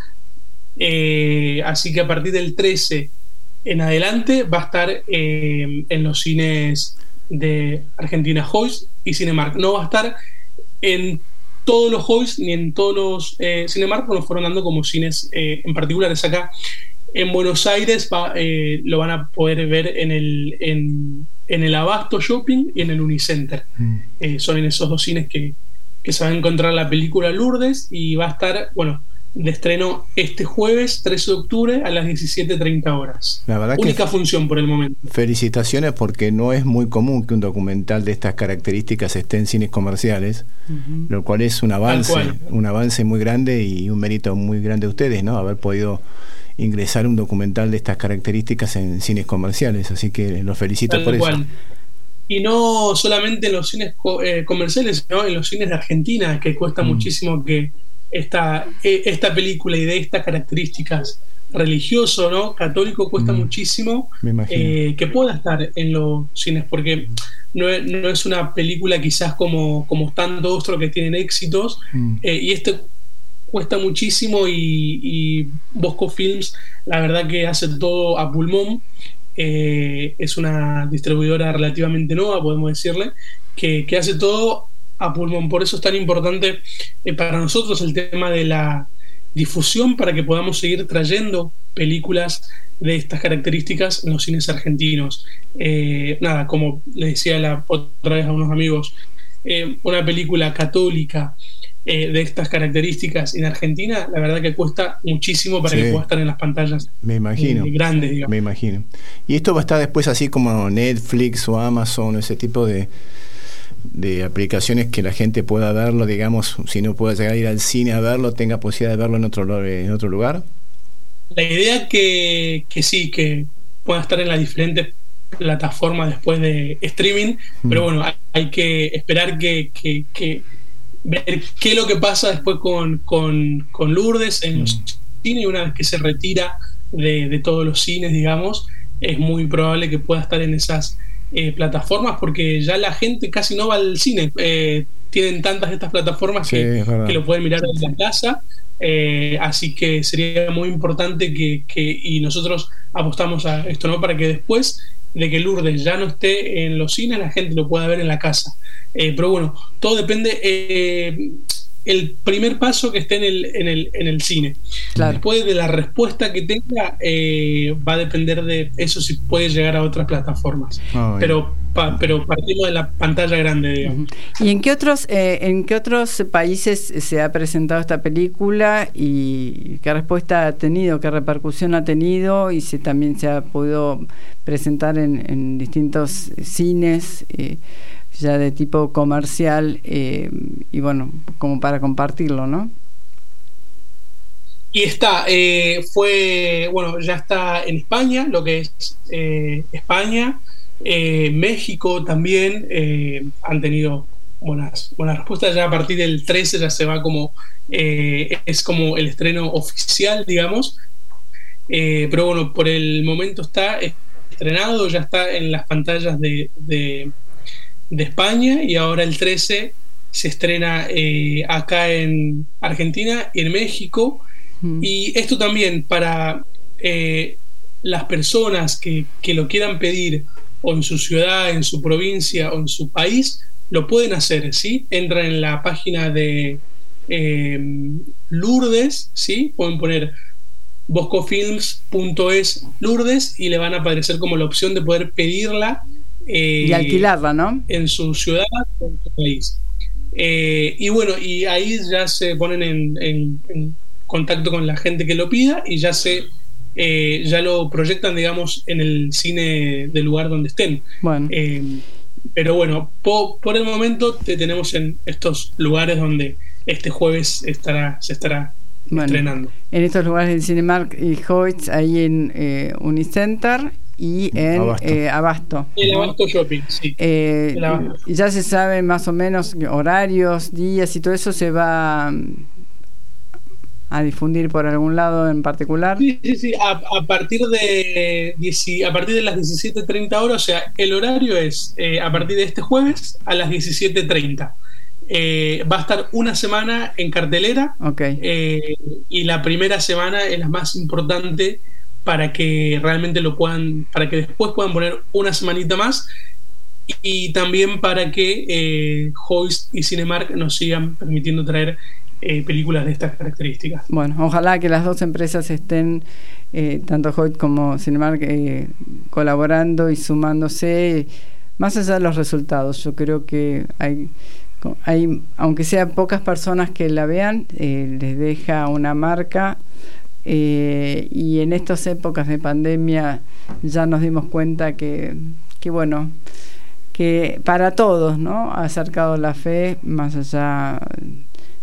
Eh, así que a partir del trece en adelante va a estar eh, en los cines de Argentina, Hoist y Cinemark. No va a estar en todos los Hoist ni en todos los eh, Cinemark, porque fueron dando como cines eh, en particulares. Acá en Buenos Aires va, eh, lo van a poder ver en el, en, en el Abasto Shopping y en el Unicenter. Mm. Eh, son en esos dos cines que, que se va a encontrar la película Lourdes, y va a estar, bueno, de estreno este jueves trece de octubre a las diecisiete treinta horas. La verdad, única que función por el momento. Felicitaciones, porque no es muy común que un documental de estas características esté en cines comerciales, uh-huh. lo cual es un avance, un avance muy grande y un mérito muy grande de ustedes, ¿no? Haber podido ingresar un documental de estas características en cines comerciales, así que los felicito Tal por cual. eso. Y no solamente en los cines co- eh, comerciales, sino en los cines de Argentina, que cuesta Mm. muchísimo que esta, eh, esta película y de estas características religioso, ¿no? Católico, cuesta Mm. muchísimo Me imagino. eh, que pueda estar en los cines, porque no es, no es una película quizás como, como tantos otros que tienen éxitos, Mm. eh, y este cuesta muchísimo y, y Bosco Films la verdad que hace todo a pulmón. Eh, es una distribuidora relativamente nueva, podemos decirle, que, que hace todo a pulmón. Por eso es tan importante eh, para nosotros el tema de la difusión, para que podamos seguir trayendo películas de estas características en los cines argentinos. Eh, nada, como le decía la otra vez a unos amigos, eh, una película católica eh, de estas características en Argentina, la verdad que cuesta muchísimo para Sí. que pueda estar en las pantallas Me imagino. eh, grandes, digamos. Me imagino. Y esto va a estar después así como Netflix o Amazon, ese tipo de, de aplicaciones que la gente pueda verlo, digamos, si no pueda llegar a ir al cine a verlo, tenga posibilidad de verlo en otro, lu- en otro lugar. La idea que, que sí, que pueda estar en las diferentes plataformas después de streaming, Mm. pero bueno, hay, hay que esperar que, que, que ver qué es lo que pasa después con, con, con Lourdes en los cines. Una vez que se retira de, de todos los cines, digamos, es muy probable que pueda estar en esas eh, plataformas, porque ya la gente casi no va al cine. Eh, tienen tantas de estas plataformas Sí, que, es verdad. que lo pueden mirar en la casa. Eh, así que sería muy importante que, que y nosotros apostamos a esto, ¿no? Para que después de que Lourdes ya no esté en los cines, la gente lo pueda ver en la casa. Eh, pero bueno, todo depende. Eh, el primer paso que esté en el, en el, en el cine. Claro. Después de la respuesta que tenga, eh, va a depender de eso, si puede llegar a otras plataformas. Ah, bueno. Pero, pa- pero partimos de la pantalla grande, digamos. ¿Y en qué otros eh, en qué otros países se ha presentado esta película y qué respuesta ha tenido, qué repercusión ha tenido, y si también se ha podido presentar en, en distintos cines eh, ya de tipo comercial, eh, y bueno, como para compartirlo, ¿no? Y está, eh, fue, bueno, ya está en España, lo que es eh, España, eh, México también, eh, han tenido buenas, buenas respuestas. Ya a partir del trece ya se va como, eh, es como el estreno oficial, digamos. Eh, pero bueno, por el momento está estrenado, ya está en las pantallas de, de, de España, y ahora el trece se estrena eh, acá en Argentina y en México. Mm. Y esto también para eh, las personas que, que lo quieran pedir, o en su ciudad, en su provincia o en su país, lo pueden hacer, ¿sí? Entran en la página de eh, Lourdes, ¿sí? Pueden poner boscofilms punto es Lourdes y le van a aparecer como la opción de poder pedirla eh, Y alquilarla, ¿no? en su ciudad o en su país. Eh, y bueno, y ahí ya se ponen en, en, en contacto con la gente que lo pida, y ya se eh, ya lo proyectan, digamos, en el cine del lugar donde estén. Bueno. Eh, pero bueno, po, por el momento te tenemos en estos lugares donde este jueves estará se estará Bueno, estrenando. en estos lugares del Cinemark y Hoyts, ahí en eh, Unicenter y en Abasto. eh, Abasto. El ¿no? Abasto Shopping, sí. Eh, El Abasto. ya se sabe más o menos horarios, días y todo eso se va mm, a difundir por algún lado en particular. Sí, sí, sí. A, a partir de dieci- a partir de las diecisiete treinta horas, o sea, el horario es eh, a partir de este jueves a las diecisiete treinta. Eh, va a estar una semana en cartelera, Ok. eh, y la primera semana es la más importante para que realmente lo puedan, para que después puedan poner una semanita más, y también para que eh, Hoist y Cinemark nos sigan permitiendo traer eh, películas de estas características. Bueno, ojalá que las dos empresas estén, eh, tanto Hoyt como Cinemark, eh, colaborando y sumándose, más allá de los resultados. Yo creo que hay, hay aunque sean pocas personas que la vean, eh, les deja una marca, eh, y en estas épocas de pandemia ya nos dimos cuenta que, que bueno, que para todos, ¿no?, ha acercado la fe más allá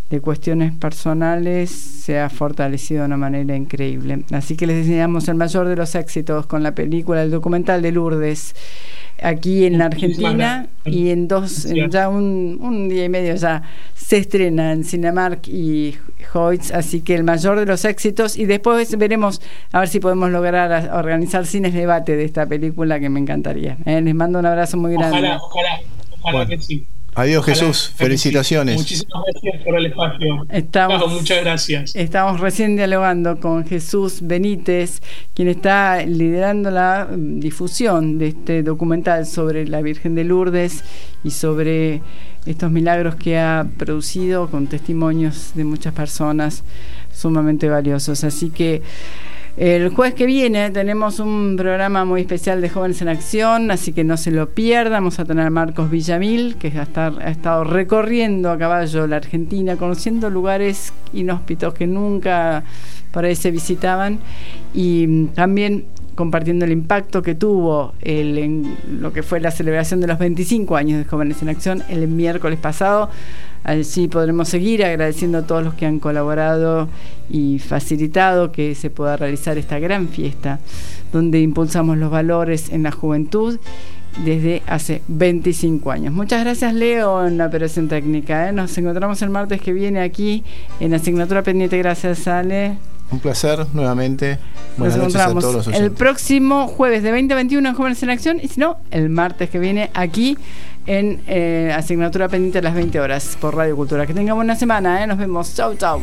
de cuestiones personales se ha fortalecido de una manera increíble. Así que les deseamos el mayor de los éxitos con la película, el documental de Lourdes, aquí en la Argentina, y en dos, en ya un, un día y medio ya se estrena en Cinemark y Hoyts, así que el mayor de los éxitos, y después veremos a ver si podemos lograr a, organizar cines de debate de esta película, que me encantaría. ¿eh? Les mando un abrazo muy grande. Ojalá, ojalá, ojalá bueno. que sí. Adiós, ojalá, Jesús, felicitaciones. Muchísimas gracias por el espacio. Estamos, Chao, muchas gracias. Estamos recién dialogando con Jesús Benítez, quien está liderando la difusión de este documental sobre la Virgen de Lourdes y sobre estos milagros que ha producido, con testimonios de muchas personas sumamente valiosos. Así que el jueves que viene tenemos un programa muy especial de Jóvenes en Acción, así que no se lo pierdan. Vamos a tener a Marcos Villamil, que ha, estar, ha estado recorriendo a caballo la Argentina, conociendo lugares inhóspitos que nunca por ahí se visitaban, y también compartiendo el impacto que tuvo el, en lo que fue la celebración de los veinticinco años de Jóvenes en Acción el miércoles pasado. Así podremos seguir agradeciendo a todos los que han colaborado y facilitado que se pueda realizar esta gran fiesta, donde impulsamos los valores en la juventud desde hace veinticinco años. Muchas gracias, Leo, en la operación técnica. ¿eh? Nos encontramos el martes que viene aquí en Asignatura Pendiente. Gracias, Ale. Un placer nuevamente. Buenas Nos noches a todos los oyentes. El próximo jueves de veinte a veintiuno en Jóvenes en Acción, y si no, el martes que viene aquí en eh, Asignatura Pendiente a las veinte horas por Radio Cultura. Que tengan buena semana, ¿eh? Nos vemos. Chau, chau.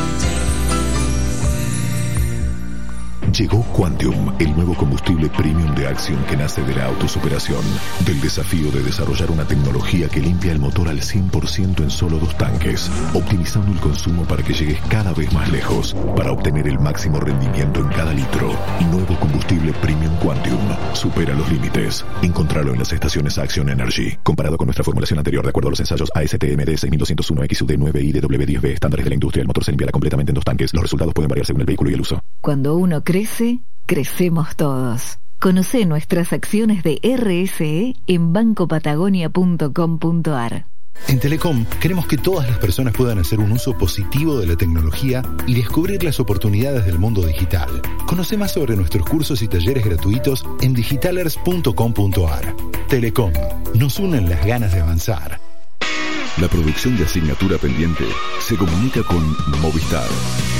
Llegó Quantium, el nuevo combustible premium de Axion que nace de la autosuperación, del desafío de desarrollar una tecnología que limpia el motor al cien por ciento en solo dos tanques, optimizando el consumo para que llegues cada vez más lejos, para obtener el máximo rendimiento en cada litro. Nuevo combustible premium Quantium, supera los límites. Encontralo en las estaciones Axion Energy. Comparado con nuestra formulación anterior, de acuerdo a los ensayos A S T M D seis mil doscientos uno X U D nueve I D W diez B, estándares de la industria, el motor se limpiará completamente en dos tanques. Los resultados pueden variar según el vehículo y el uso. Cuando uno crece, crecemos todos. Conoce nuestras acciones de R S E en banco patagonia punto com punto a r. En Telecom queremos que todas las personas puedan hacer un uso positivo de la tecnología y descubrir las oportunidades del mundo digital. Conoce más sobre nuestros cursos y talleres gratuitos en digitalers punto com punto a r. Telecom, nos unen las ganas de avanzar. La producción de Asignatura Pendiente se comunica con Movistar.